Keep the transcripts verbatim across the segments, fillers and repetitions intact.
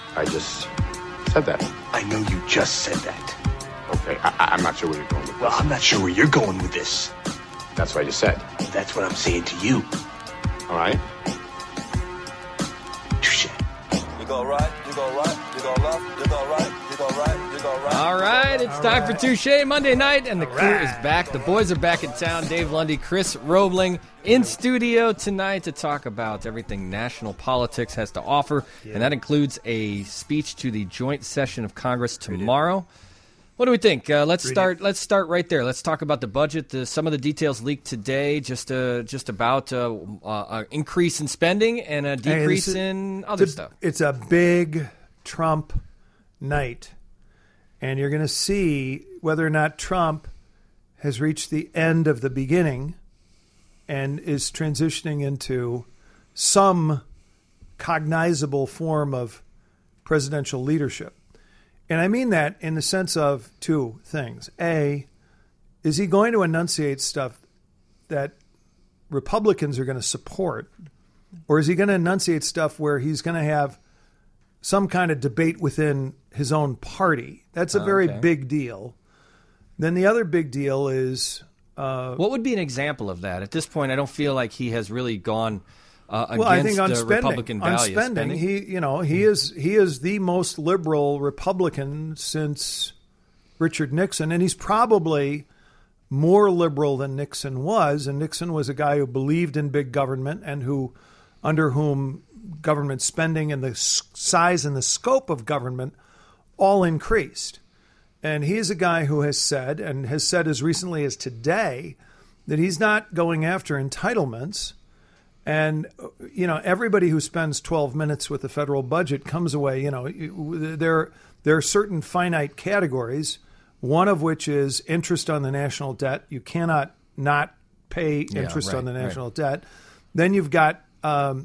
I just said that. I know you just said that. Okay, I, I'm not sure where you're going with this. Well, I'm not sure where you're going with this. That's what I just said. That's what I'm saying to you. All right? Touche. You go right, you go right, you go left, you go right, you go right, you go right. All right, it's All time right. for Touche Monday night, and the All crew right. is back. The boys are back in town. Dave Lundy, Chris Roebling in studio tonight to talk about everything national politics has to offer, Yeah. and that includes a speech to the joint session of Congress tomorrow. What do we think? Uh, let's Read start. it. Let's start right there. Let's talk about the budget. The, some of the details leaked today, just uh, just about uh, uh, an increase in spending and a Hey, decrease this is- in other it's a, stuff. It's a big Trump night, and you're going to see whether or not Trump has reached the end of the beginning and is transitioning into some cognizable form of presidential leadership. And I mean that in the sense of two things. A, is he going to enunciate stuff that Republicans are going to support, or is he going to enunciate stuff where he's going to have some kind of debate within his own party? That's a very Okay. big deal. Then the other big deal is, uh, What would be an example of that? At this point, I don't feel like he has really gone uh, against well, I think on the spending, Republican on values. spending, he, you know, he is he is the most liberal Republican since Richard Nixon, and he's probably more liberal than Nixon was. And Nixon was a guy who believed in big government and who, under whom government spending and the s- size and the scope of government all increased. And he is a guy who has said, and has said as recently as today, that he's not going after entitlements. And, you know, everybody who spends twelve minutes with the federal budget comes away, you know, there, there are certain finite categories, one of which is interest on the national debt. You cannot not pay Yeah, interest right, on the right. national debt. Then you've got um,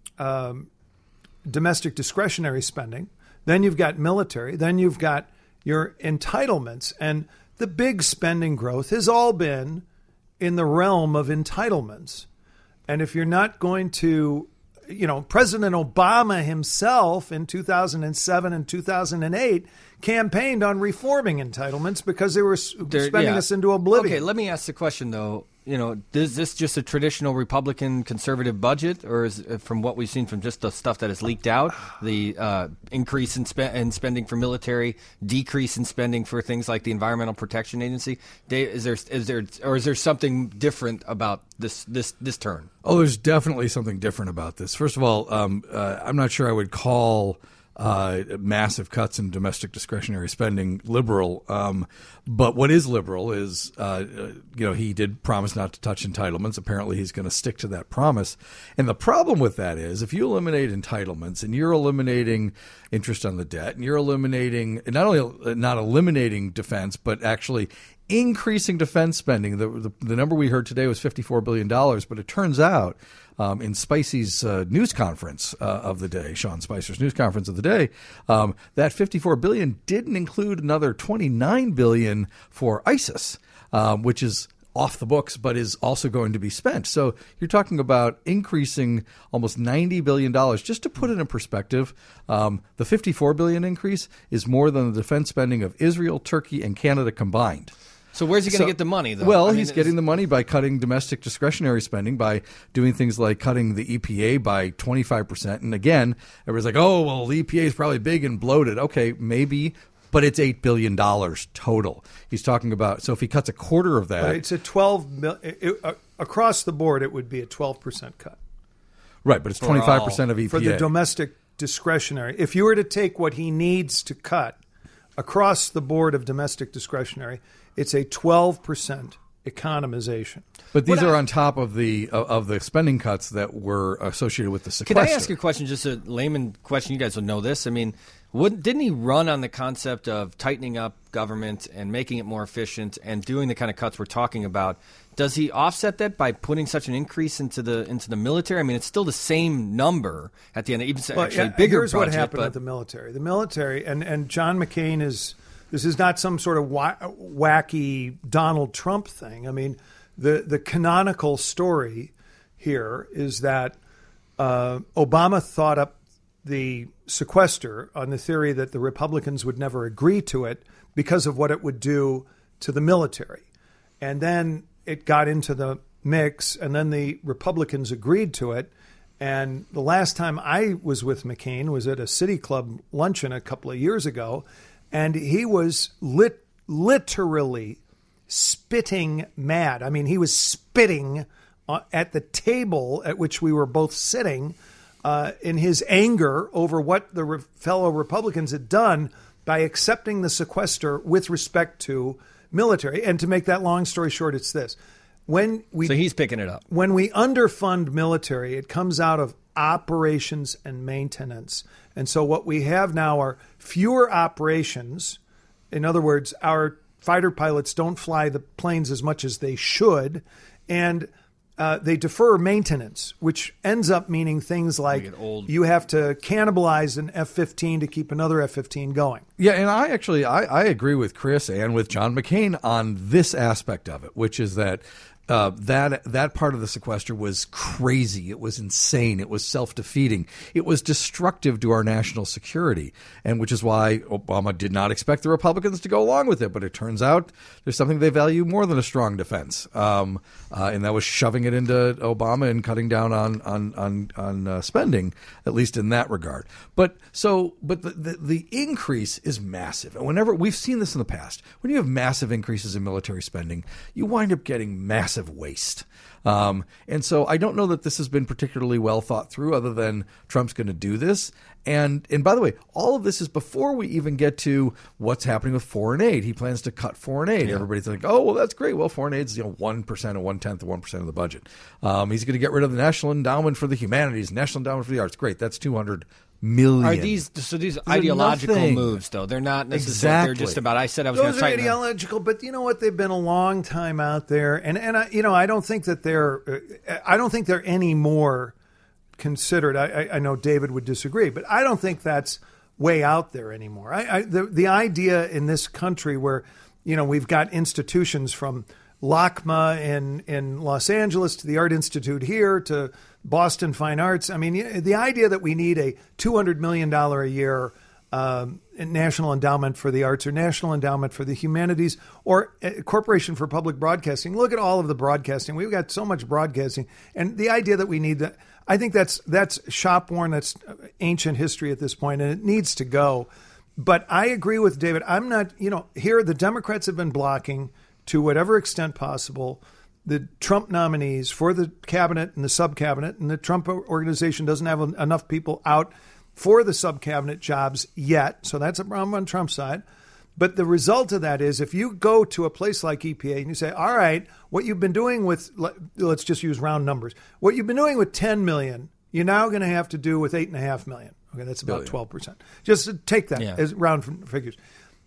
um, domestic discretionary spending. Then you've got military. Then you've got your entitlements. And the big spending growth has all been in the realm of entitlements. And if you're not going to, you know, President Obama himself in two thousand seven and two thousand eight campaigned on reforming entitlements because they were s- There- spending yeah. us into oblivion. Okay, let me ask the question, though. You know, is this just a traditional Republican conservative budget, or is it, from what we've seen from just the stuff that is leaked out, the uh, increase in, spe- in spending for military, decrease in spending for things like the Environmental Protection Agency? Dave, is there is there or is there something different about this this this turn? Oh, there's definitely something different about this. First of all, um, uh, I'm not sure I would call uh, massive cuts in domestic discretionary spending liberal. Um, but what is liberal is, uh, you know, he did promise not to touch entitlements. Apparently, he's going to stick to that promise. And the problem with that is, if you eliminate entitlements and you're eliminating interest on the debt and you're eliminating not only not eliminating defense, but actually increasing defense spending. The, the the number we heard today was fifty-four billion dollars, but it turns out um, in Spicy's uh, news conference uh, of the day, Sean Spicer's news conference of the day, um, that fifty-four billion dollars didn't include another twenty-nine billion dollars for ISIS, um, which is off the books, but is also going to be spent. So you're talking about increasing almost ninety billion dollars. Just to put it in perspective, um, the fifty-four billion dollars increase is more than the defense spending of Israel, Turkey, and Canada combined. So where's he going to So- get the money, though? Well, I mean, he's it's- getting the money by cutting domestic discretionary spending, by doing things like cutting the E P A by twenty-five percent. And again, everyone's like, oh, well, the E P A is probably big and bloated. Okay, maybe, but it's eight billion dollars total. He's talking about, so if he cuts a quarter of that. But it's a twelve mil, it, it, uh, across the board, it would be a twelve percent cut. Right, but it's For twenty-five percent of E P A. For the domestic discretionary. If you were to take what he needs to cut across the board of domestic discretionary, it's a twelve percent economization. But these What are I- on top of the of, of the spending cuts that were associated with the Can sequester. I ask you a question, just a layman question? You guys will know this. I mean, wouldn't, didn't he run on the concept of tightening up government and making it more efficient and doing the kind of cuts we're talking about? Does he offset that by putting such an increase into the into the military? I mean, it's still the same number at the end, even Well, actually yeah, bigger here's budget. what happened but with the military. The military, and, and John McCain is, this is not some sort of wa- wacky Donald Trump thing. I mean, the, the canonical story here is that uh, Obama thought up the sequester on the theory that the Republicans would never agree to it because of what it would do to the military. And then it got into the mix, and then the Republicans agreed to it. And the last time I was with McCain was at a City Club luncheon a couple of years ago, and he was lit, literally spitting mad. I mean, he was spitting at the table at which we were both sitting uh, in his anger over what the re- fellow Republicans had done by accepting the sequester with respect to military. And to make that long story short, it's this. When we So he's picking it up. When we underfund military, it comes out of operations and maintenance. And so what we have now are fewer operations. In other words, our fighter pilots don't fly the planes as much as they should. And uh, they defer maintenance, which ends up meaning things like you have to cannibalize an F fifteen to keep another F fifteen going. Yeah, and I actually I, I agree with Chris and with John McCain on this aspect of it, which is that Uh, that that part of the sequester was crazy. It was insane. It was self-defeating. It was destructive to our national security, and which is why Obama did not expect the Republicans to go along with it. But it turns out there's something they value more than a strong defense, um, uh, and that was shoving it into Obama and cutting down on on on, on uh, spending, at least in that regard. But so, but the, the the increase is massive, and whenever we've seen this in the past, when you have massive increases in military spending, you wind up getting massive waste. Um, and so I don't know that this has been particularly well thought through, other than Trump's going to do this. And and by the way, all of this is before we even get to what's happening with foreign aid. He plans to cut foreign aid. Yeah. Everybody's like, oh, well, that's great. Well, foreign aid is, you know, one percent or one-tenth of one percent of the budget. Um, he's going to get rid of the National Endowment for the Humanities, National Endowment for the Arts. Great. That's two hundred million. Are these so these They're ideological nothing. moves, though? They're not necessarily. Exactly. They're just about, I said I was going to Those are ideological, but you know what? They've been a long time out there. And, and I, you know, I don't think that they're, uh, I don't think they're any more considered. I, I know David would disagree, but I don't think that's way out there anymore. I, I the, the idea in this country where, you know, we've got institutions from LACMA in, in Los Angeles to the Art Institute here to Boston Fine Arts. I mean, the idea that we need a two hundred million dollars a year um, National Endowment for the Arts or National Endowment for the Humanities or a Corporation for Public Broadcasting. Look at all of the broadcasting. We've got so much broadcasting. And the idea that we need that, I think that's that's shop worn, that's ancient history at this point, and it needs to go. But I agree with David. I'm not, you know, here the Democrats have been blocking to whatever extent possible the Trump nominees for the cabinet and the sub-cabinet, and the Trump organization doesn't have enough people out for the sub-cabinet jobs yet. So that's a problem on Trump's side. But the result of that is if you go to a place like E P A and you say, all right, what you've been doing with, let's just use round numbers, what you've been doing with ten million, you're now going to have to do with eight and a half million. Okay, that's about Billion. twelve percent. Just take that yeah. as round figures.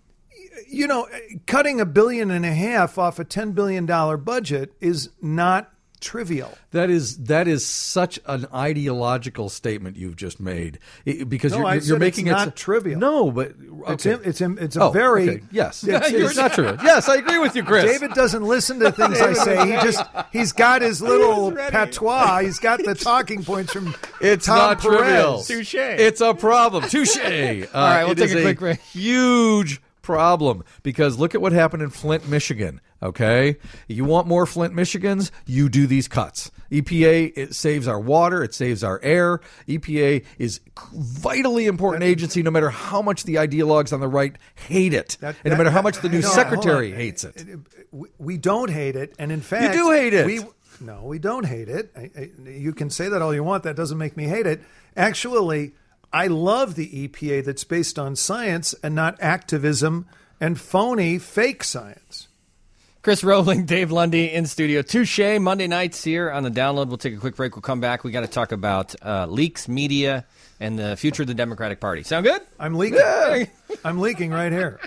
You know, cutting a billion and a half off a ten billion dollars budget is not trivial. That is that is such an ideological statement you've just made, it, because no, you're, I you're said making it's it not trivial. No, but okay. it's it's it's a oh, very okay. yes, it's, it's not trivial. Yes, I agree with you, Chris. David doesn't listen to things I say. He just he's got his little patois. He's got the talking points from it's Tom not Perez. trivial. Touche. It's a problem. Touche. Uh, All right, we'll take a quick break. Huge problem, because look at what happened in Flint, Michigan. Okay, you want more Flint, Michigans? You do these cuts. E P A, it saves our water, it saves our air. E P A is vitally important agency, no matter how much the ideologues on the right hate it, that, and no matter how much the new no, secretary hates it. We don't hate it, and in fact, you do hate it. We, no, we don't hate it. I, I, you can say that all you want. That doesn't make me hate it. Actually, I love the E P A that's based on science and not activism and phony fake science. Chris Rowling, Dave Lundy in studio. Touche, Monday nights here on the Download. We'll take a quick break. We'll come back. We got to talk about uh, leaks, media, and the future of the Democratic Party. Sound good? I'm leaking. Yeah. I'm leaking right here.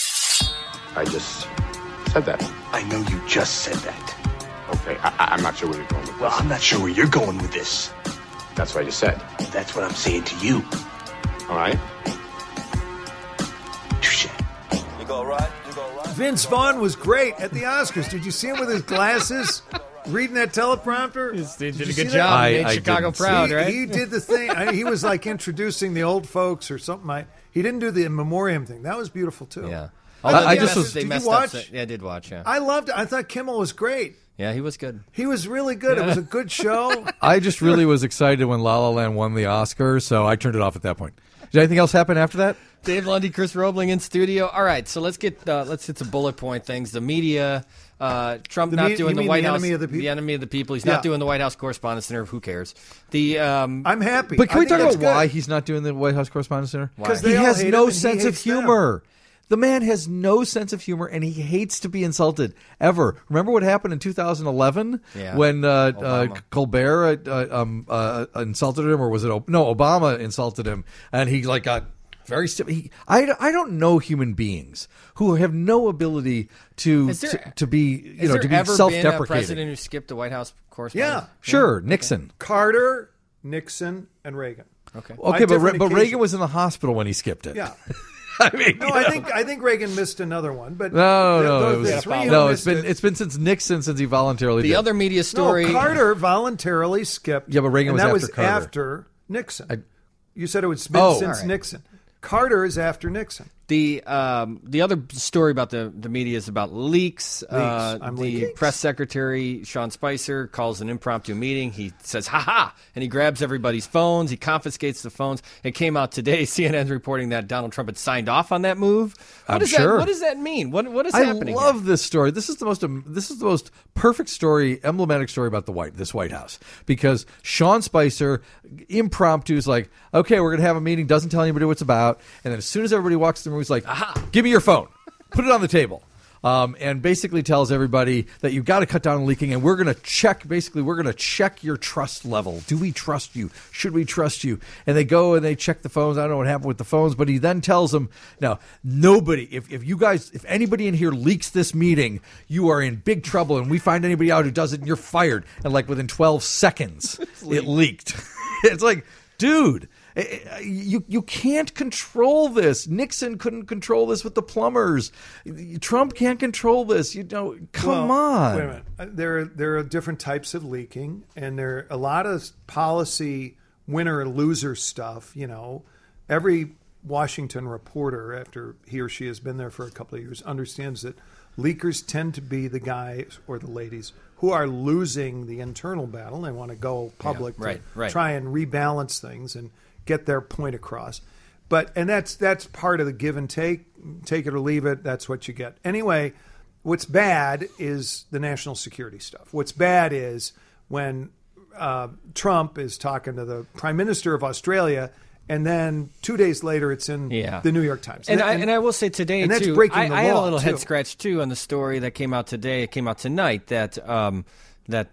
I just said that. I know you just said that. Okay, I- I'm not sure where you're going with this. Well, I'm not sure where you're going with this. That's what you said. That's what I'm saying to you. All right. Touche. You go right, you go right. Vince Vaughn was great at the Oscars. Did you see him with his glasses? reading that teleprompter. He did you a see good that? job. I- He made I Chicago didn't see proud, he, right? he did the thing. I, he was like introducing the old folks or something. I, he didn't do the in memoriam thing. That was beautiful too. Yeah. I, Although I they just messed- was- they did you messed watch? up. Yeah, I did watch. Yeah, I loved it. I thought Kimmel was great. yeah, he was good. He was really good. It was a good show. I just really was excited when La La Land won the Oscar, so I turned it off at that point. Did anything else happen after that? Dave Lundy, Chris Roebling in studio. All right, so let's get uh, let's hit some bullet point things. The media, uh, Trump The not me- doing you the mean White the House, enemy of the people? the enemy of the people. He's Yeah. not doing the White House Correspondents' Center. Who cares? The um, I'm happy. But can I we think talk that's about why good. he's not doing the White House Correspondents' Center? Because He they all has hate him no and he sense of hates them. humor. The man has no sense of humor, and he hates to be insulted ever. Remember what happened in two thousand eleven Yeah. when uh, uh, Obama. Colbert uh, uh, um, uh, insulted him, or was it? O- No, Obama insulted him, and he like got very stiff. He, I, I don't know human beings who have no ability to Is there- to, to be you has know there to be ever been a self-deprecating. president who skipped the White House Correspondents? Yeah. Sure, Nixon. Carter, Nixon, and Reagan. Okay. Okay, but different Re- but Reagan occasions. was in the hospital when he skipped it. Yeah. I mean, No, you I know. think I think Reagan missed another one, but No, the, no, those- it was, the three who no. It's missed been it- it's been since Nixon since he voluntarily. The did. other media no, story. Carter voluntarily skipped. Yeah, but Reagan and was that after was Carter. after Nixon. you said it was been Oh. since All right. Nixon. Carter is after Nixon. The um, the other story about the, the media is about leaks. Uh, I'm the leaking. press secretary, Sean Spicer, calls an impromptu meeting. He says, ha ha, and he grabs everybody's phones. He confiscates the phones. It came out today. C N N's reporting that Donald Trump had signed off on that move. What I'm does sure. That, what does that mean? What What is I happening love here? this story. This is the most um, this is the most perfect story, emblematic story about the White this White House, because Sean Spicer impromptu is like, okay, we're gonna have a meeting, doesn't tell anybody what it's about, and then as soon as everybody walks through the room, he's like, give me your phone, put it on the table. Um, and basically tells everybody that you've got to cut down on leaking, and we're going to check. Basically, we're going to check your trust level. Do we trust you? Should we trust you? And they go and they check the phones. I don't know what happened with the phones, but he then tells them, "Now, nobody. If if you guys, if anybody in here leaks this meeting, you are in big trouble. And we find anybody out who does it, and you're fired." And like within twelve seconds, it leaked. It's like, dude. You you can't control this. Nixon couldn't control this with the plumbers. Trump can't control this. You know, come Well, on. Wait a minute. Uh, There are, there are different types of leaking, and there are a lot of policy winner and loser stuff. You know, every Washington reporter, after he or she has been there for a couple of years, understands that leakers tend to be the guys or the ladies who are losing the internal battle. They want to go public Yeah, right, to right. try and rebalance things and get their point across. But and that's that's part of the give and take. Take it or leave it. That's what you get. Anyway, what's bad is the national security stuff. What's bad is when uh, Trump is talking to the Prime Minister of Australia, and then two days later it's in Yeah. the New York Times. And, I, and I will say today, and that's too, breaking I, the I had a law, little head too. scratch, too, on the story that came out today. It came out tonight that um, that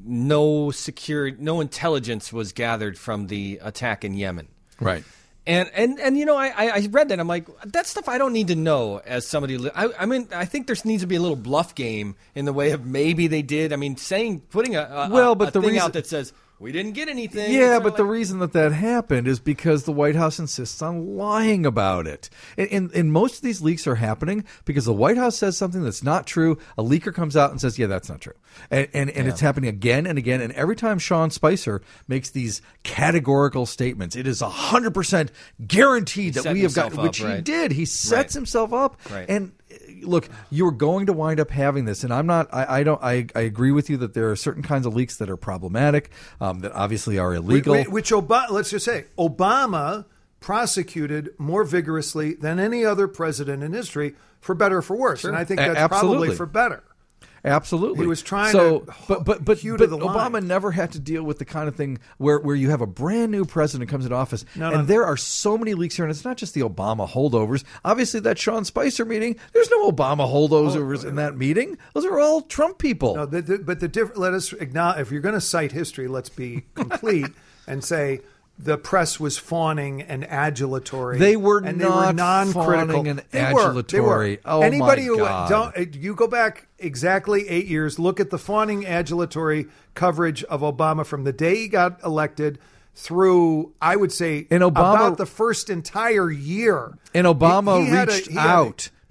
no security, no intelligence was gathered from the attack in Yemen. Right. And, and and you know, I, I I read that. I'm like, that stuff I don't need to know as somebody. Li- I, I mean, I think there needs to be a little bluff game in the way of maybe they did. I mean, saying, putting a, a, Well, a, but a the thing reason- out that says, we didn't get anything. Yeah, It's but not the like- reason that that happened is because the White House insists on lying about it. And, and, and most of these leaks are happening because the White House says something that's not true. A leaker comes out and says, yeah, that's not true. And, and, and it's happening again and again. And every time Sean Spicer makes these categorical statements, it is one hundred percent guaranteed that set we have got, himself which up, he right. did. He sets Right. himself up. Right. And look, you're going to wind up having this, and I'm not. I, I don't. I, I agree with you that there are certain kinds of leaks that are problematic, um, that obviously are illegal. Which, which Obama, let's just say, Obama prosecuted more vigorously than any other president in history, for better or for worse. And I think A- that's absolutely. probably for better. Absolutely, He was trying so, to but but but, hew but to the Obama line. never had to deal with the kind of thing where, where you have a brand new president comes into office, No, and no. there are so many leaks here, and it's not just the Obama holdovers. Obviously, that Sean Spicer meeting, there's no Obama holdovers in that meeting. Those are all Trump people. No, the, the, but the diff- let us acknowledge, if you're going to cite history, let's be complete and say the press was fawning and adulatory. They were and not they were non-critical. fawning and They were, they were. adulatory. Oh, my Anybody who God. don't, you go back exactly eight years. Look at the fawning, adulatory coverage of Obama from the day he got elected through, I would say, And Obama- about the first entire year. And Obama He- he had a- reached he had a- out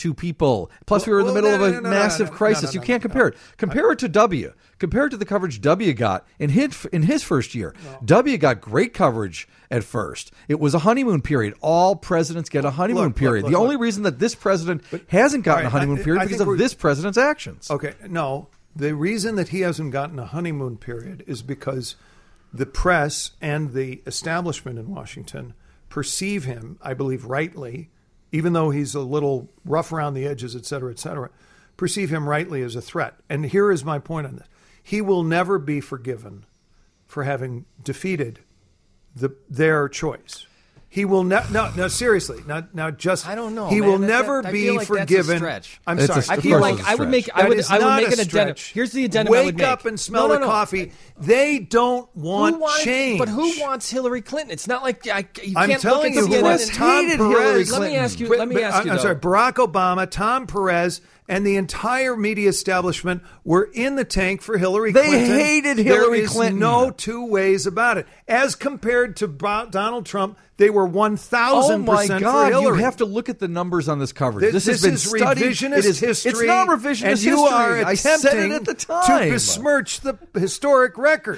two people. Plus, we were in the Well, middle no, of no, a no, no, massive no, no, crisis. no, no, you no, can't no, compare no. it. Compare it to W. Compare it to the coverage W got in his, in his first year. W got great coverage at first. It was a honeymoon period. All presidents get a honeymoon look, period. look, the look, only look. reason that this president hasn't gotten all a right, honeymoon I- period I because think of we're- this president's actions. Okay, no. The reason that he hasn't gotten a honeymoon period is because the press and the establishment in Washington perceive him, I believe rightly, even though he's a little rough around the edges, et cetera, et cetera, perceive him rightly as a threat. And here is my point on this. He will never be forgiven for having defeated the, their choice. He will ne- no no seriously not now just I don't know. He man. will That- never that- I be feel like that's a forgiven. stretch. I'm It's a sorry. stretch. I Of feel course like it's a I would stretch. make I That would is I would not make a an addendum. stretch. Here's the addendum Wake I would make. up and smell no, no, the no. coffee. They don't want Who wanted, change. But who wants Hillary Clinton? It's not like I, you I'm can't telling look you, at who C N N was and- Tom hated Perez. Hillary Let me ask you. But- Let me but, ask you. I'm though. sorry. Barack Obama, Tom Perez, and the entire media establishment were in the tank for Hillary They Clinton. hated Hillary there is Clinton. No two ways about it. As compared to Bo- Donald Trump, they were one thousand Oh my percent God! for Hillary. You have to look at the numbers on this coverage. This, This, has this been is studied. revisionist It is, history. It's not revisionist and you history. are I said attempting it at the time. to besmirch the historic record.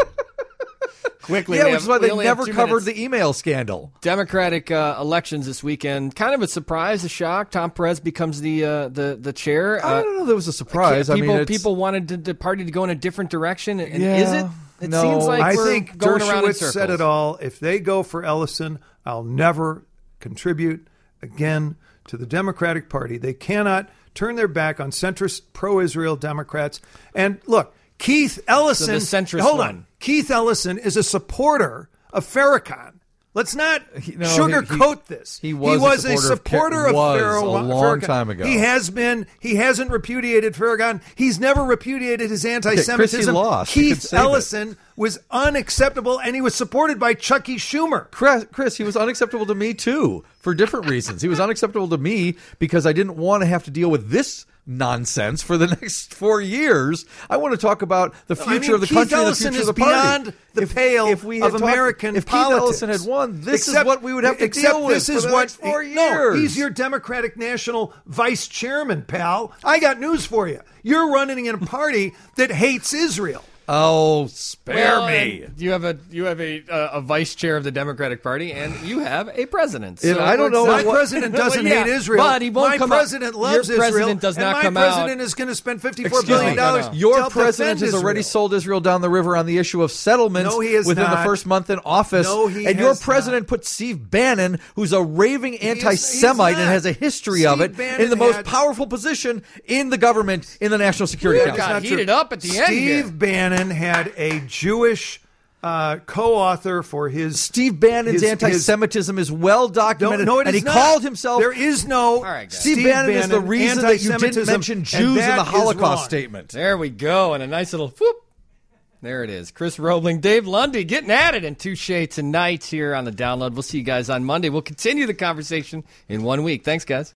Quickly, yeah, we which have- is why we they only have never two covered minutes. the email scandal. Democratic uh, elections this weekend. Kind of a surprise, a shock. Tom Perez becomes the uh, the the chair. I Uh, don't know. There was a surprise. People, I mean, it's, people wanted the, the party to go in a different direction, and Yeah, is it? It no. seems like I we're think going around in Dershowitz circles. said it all. If they go for Ellison, I'll never contribute again to the Democratic Party. They cannot turn their back on centrist pro-Israel Democrats. And look, Keith Ellison. So the centrist hold one. on. Keith Ellison is a supporter of Farrakhan. Let's not He- no, sugarcoat he- this. he was a a supporter of supporter Car- of, was Farrakhan. a long time ago. He has been. He hasn't repudiated Farrakhan. He's never repudiated his anti-Semitism. Chris, he lost. You could Keith save it. Ellison was unacceptable, and he was supported by Chucky Schumer. Chris, Chris, he was unacceptable to me too for different reasons. He was unacceptable to me because I didn't want to have to deal with this nonsense for the next four years. I want to talk about the No, I future mean, of the Keith country Ellison and the future is of the party. beyond the pale if we of had talked- American if politics. Keith Ellison had won, this Except- is what we would have to except deal with this for is the what, next four No, years. he's your Democratic National Vice Chairman, pal. I got news for you. You're running in a party that hates Israel. Oh, spare Well, me. and You have a you have a uh, a vice chair of the Democratic Party, and you have a president. And So I don't it's know not- My president doesn't Well, yeah, hate Israel. but he won't my come out- president loves Your Israel. president does and not my come president out- is going to spend fifty-four Excuse billion me. dollars. No, no. Your to president defend has already Israel. sold Israel down the river on the issue of settlements No, he has within the not. first month in office. No, he and your has president put Steve Bannon, who's a raving is- he's anti-Semite and not. has a history of Steve it, Bannon in the most had- powerful position in the government in the National Security Really Council. got That's not heated true. up at the end Steve here. Bannon had a Jewish uh, co-author for his Steve Bannon's his- his- anti-Semitism is well No, documented, no, it and is he not. called himself. There is no. right, guys. Steve, Bannon, is the reason that you didn't anti-Semitism, mention and Jews in that the is Holocaust wrong. statement. There we go, and a nice little whoop. There it is. Chris Roebling, Dave Lundy getting at it in Touche tonight here on the Download. We'll see you guys on Monday. We'll continue the conversation in one week. Thanks, guys.